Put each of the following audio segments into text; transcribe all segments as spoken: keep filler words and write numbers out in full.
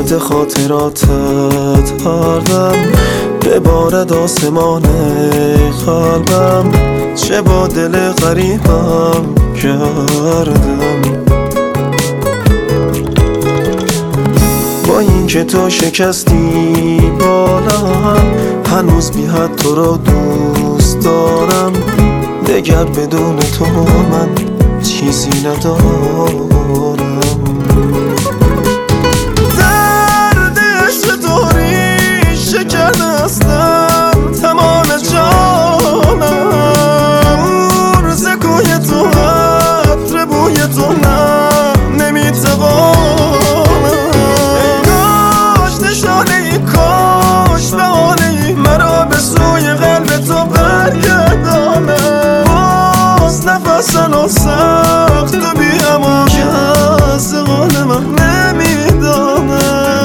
وقت خاطراتت هر دم ببارد آسمان قلبم، چه با دل غریبم کردم. با این که تو شکستی بالم، هنوز بی حد تو را دوست دارم. دگر بدون تو من چیزی ندارم. درد عشق تو ریشه کرده هستم تمام جانم. عرض کوی تو عطر بوی تو نه نمیتوانم. کاش نشانه ای کاش بهانه ای مرا به سوی قلب تو برگردانم. باز نفسن و سخت و بی امان که از قول من نمیدانم.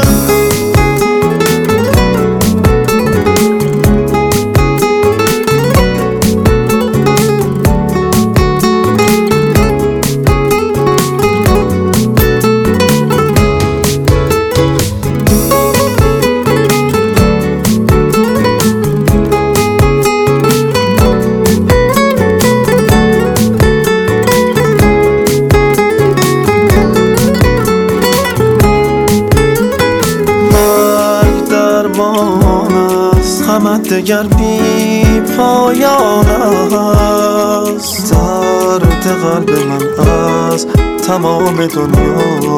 غمت دگر بی پایان است. درد قلب من از تمام دنیا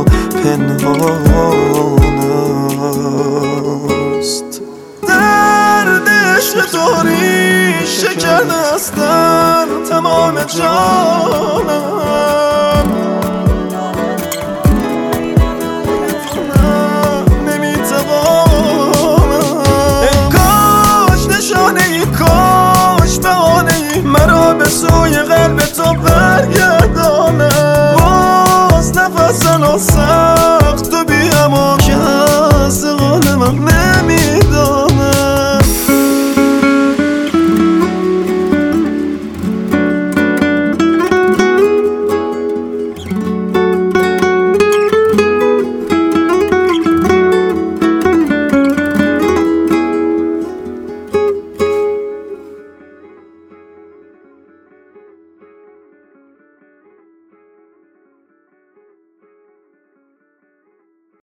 پنهان است. درد عشق تو ریشه کرده است در تمام جانم. کاش بهانه ای مرا به سوی قلب تو